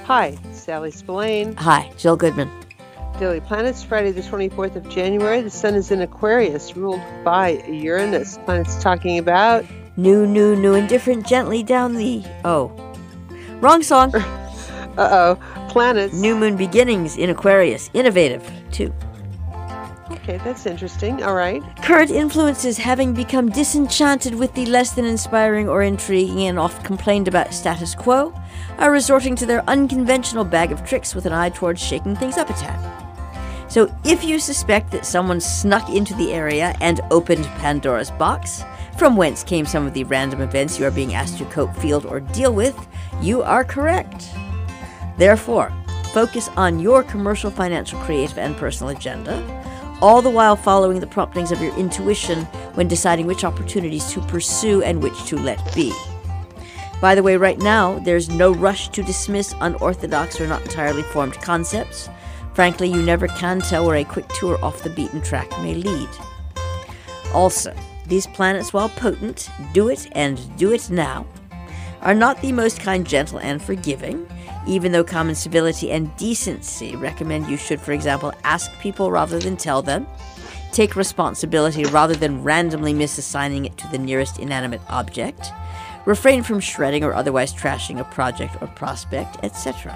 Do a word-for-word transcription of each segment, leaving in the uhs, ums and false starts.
Hi, Sally Spillane. Hi, Jill Goodman. Daily Planets, Friday the twenty-fourth of January. The sun is in Aquarius, ruled by Uranus. Planets talking about... New, new, new and different, gently down the... Oh. Wrong song. Uh-oh. Planets. New moon beginnings in Aquarius. Innovative, too. Okay, that's interesting. All right. Current influences, having become disenchanted with the less than inspiring or intriguing and oft complained about status quo, are resorting to their unconventional bag of tricks with an eye towards shaking things up a tad. So if you suspect that someone snuck into the area and opened Pandora's box, from whence came some of the random events you are being asked to cope, field, or deal with, you are correct. Therefore, focus on your commercial, financial, creative, and personal agenda, all the while following the promptings of your intuition when deciding which opportunities to pursue and which to let be. By the way, right now, there's no rush to dismiss unorthodox or not entirely formed concepts. Frankly, you never can tell where a quick tour off the beaten track may lead. Also, these planets, while potent, do it and do it now, are not the most kind, gentle, and forgiving, even though common civility and decency recommend you should, for example, ask people rather than tell them, take responsibility rather than randomly misassigning it to the nearest inanimate object, refrain from shredding or otherwise trashing a project or prospect, et cetera.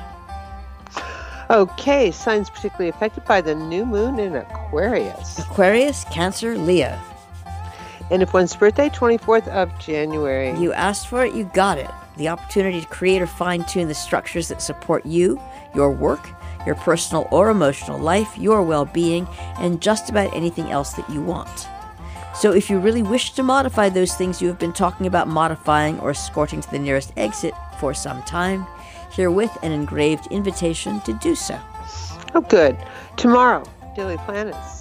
Okay, signs particularly affected by the new moon in Aquarius. Aquarius, Cancer, Leo. And if one's birthday, twenty-fourth of January. You asked for it, you got it. The opportunity to create or fine-tune the structures that support you, your work, your personal or emotional life, your well-being, and just about anything else that you want. So if you really wish to modify those things you have been talking about modifying or escorting to the nearest exit for some time, herewith an engraved invitation to do so. Oh, good. Tomorrow, Daily Planets.